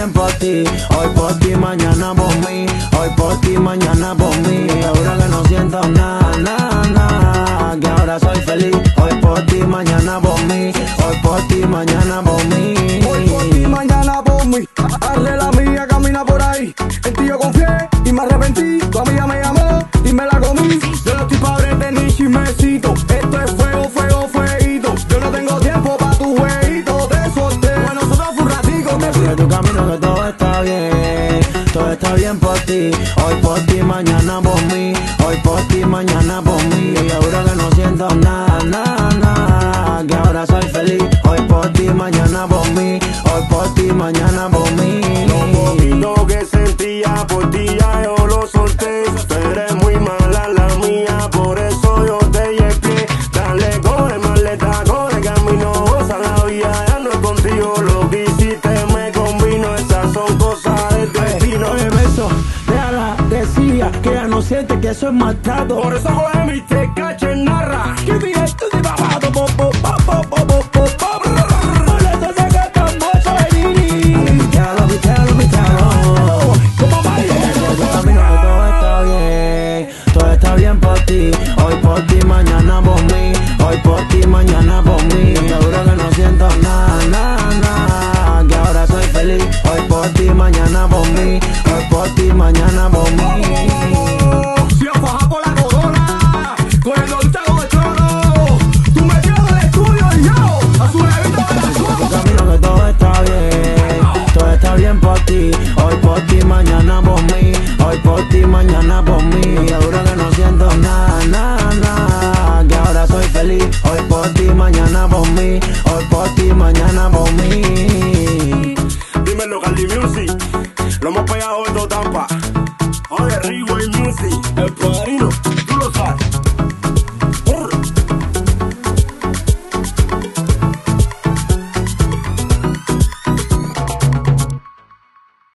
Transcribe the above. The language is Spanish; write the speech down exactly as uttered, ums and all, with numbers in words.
bien por ti, hoy por ti, mañana por mí. Hoy por ti, mañana por mí. Ahora que no siento nada, nada, nada, que ahora soy feliz. Hoy por ti, mañana por mí. Hoy por ti, mañana por mí. Hoy por ti, mañana por mí. Hazle la mía, camina por ahí. En ti yo confié y me arrepentí. Tu amiga me llamó y me la comí. Yo no estoy padre de ni chismecito. Esto es fuego, fuego, fueguito. Yo no tengo tiempo pa' tu jueguito. Te solté, bueno, nosotros fue un ratico. Te Sigue tu camino que todo está bien, todo está bien por ti. Hoy por ti, mañana por mí. Hoy por ti, mañana por mí. Y ahora que no siento nada, nada, nada, que ahora soy feliz. Hoy por ti, mañana por mí. Hoy por ti, mañana por mí. Lo poquito que sentía por ti ya yo lo solté. Tú eres muy mala la mía, por eso yo te llegué. Dale, corre, maleta, corre, camino, goza la vida. Ya no es contigo, lo que hiciste me combino. Esas son cosas del destino. Oye, beso, déjala, decía que ya no siente que eso es maltrato. Por eso coge mi te cache narra. Que mi esto de bajado, po, po, po, po, po, po, po, po. Por eso sé que tan mozo venir. Pítalo, pítalo, pítalo. Como baile. Tu camino que todo está bien, todo está bien por ti. Hoy por ti, mañana por mí. Hoy por ti, mañana por mí. Seguro que no siento nada, nada, nada, que ahora soy feliz. Hoy por ti, mañana por mí. Hoy por ti, mañana por mí. Si yo faja por la corona, con el dolchado de choro. Tú me tienes el estudio y yo a su levita de la Tu zona. camino que todo está bien, todo está bien por ti. Hoy por ti, mañana por mí. Hoy por ti, mañana por mí. Y ahora que no siento nada, nada, nada, que ahora soy feliz. Hoy por ti, mañana por mí. Hoy por ti, mañana por mí. Dímelo, Cali Music. Lo hemos pegado en Tampa. Oye, Rigo y Music. El poder